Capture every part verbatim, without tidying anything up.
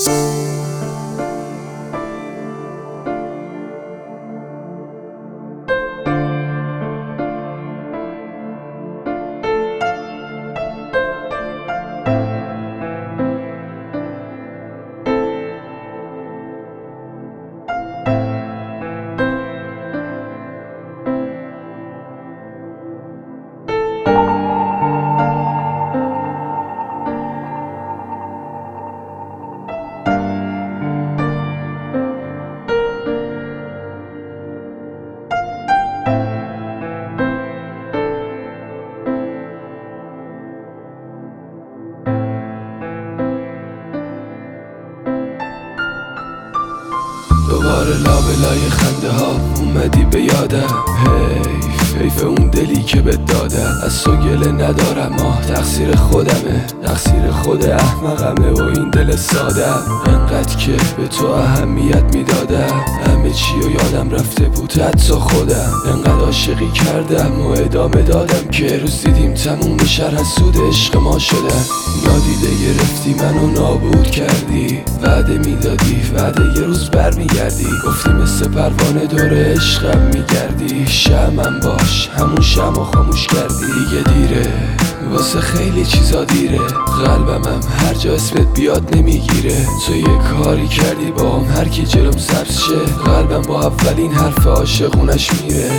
دوباره لابلای خنده ها اومدی به یادم. حیف حیف اون دلی که بهت دادم. از تو گله ندارم، آه تقصیر خودمه، تقصیر خود احمقمه و این دل سادم. انقدر که به تو اهمیت میدادم، همه چی و یادم رفته بود حتی خودم. انقدر عاشقی کردم و ادامه دادم که روز دیدیم تموم شهر حسود عشق ما شدن. نادیده گرفتی منو نابود کردی، وعده میدادی وعده یه روز بر میگردی. گفتی مثل پروانه دور عشقم میگردی، شمعم باش همون شمع خاموش کردی. دیگه دیره واسه خیلی چیزا دیره، قلبمم هر جا اسمت بیاد نمیگیره. تو یه کاری کردی با هم هر کی جلوم سبز شه، قلبم با اولین حرف عاشقونش میره.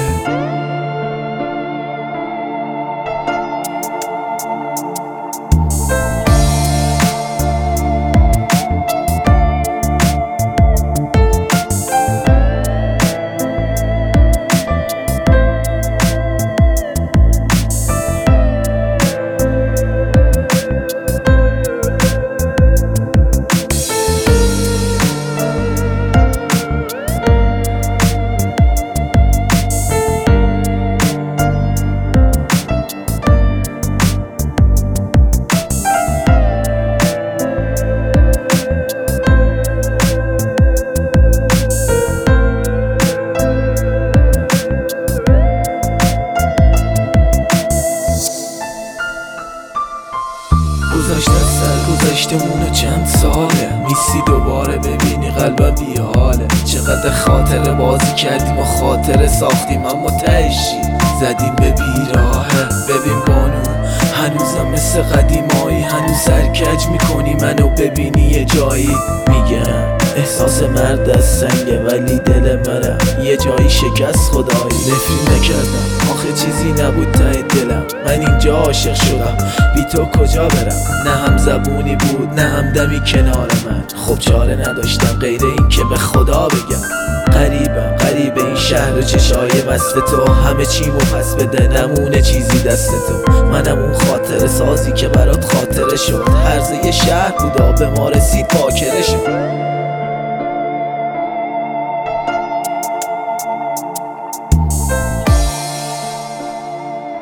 گذشته سر گذشتمونه چند ساله، میسی دوباره ببینی قلبم بی حاله. چقدر خاطره بازی کردیم و خاطره ساختیم، اما تهشی زدیم به بیراهه. ببین بانو هنوزم مثل قدیمایی، هنوز سرکج میکنی منو ببینی یه جایی. میگم احساس مرد از سنگه ولی دل منم یه جایی شکست. خدایی نفرین نکردم، آخه چیزی نبود ته دلم. من اینجا عاشق شدم، بی تو کجا برم؟ نه هم زبونی بود نه هم دمی کنار من. خب چاره نداشتم غیر این که به خدا بگم غریبم، غریب این شهر و چشای مست تو. همه چیمو پس بده نمونه چیزی دست تو. منم اون خاطر سازی که برات خاطره شد، هرزه یه شهر بودا به ما رسید پاکره شد.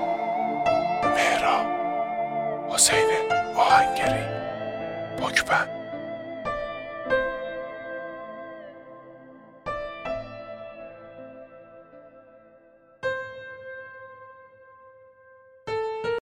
حسین آهنگری، پاکبند.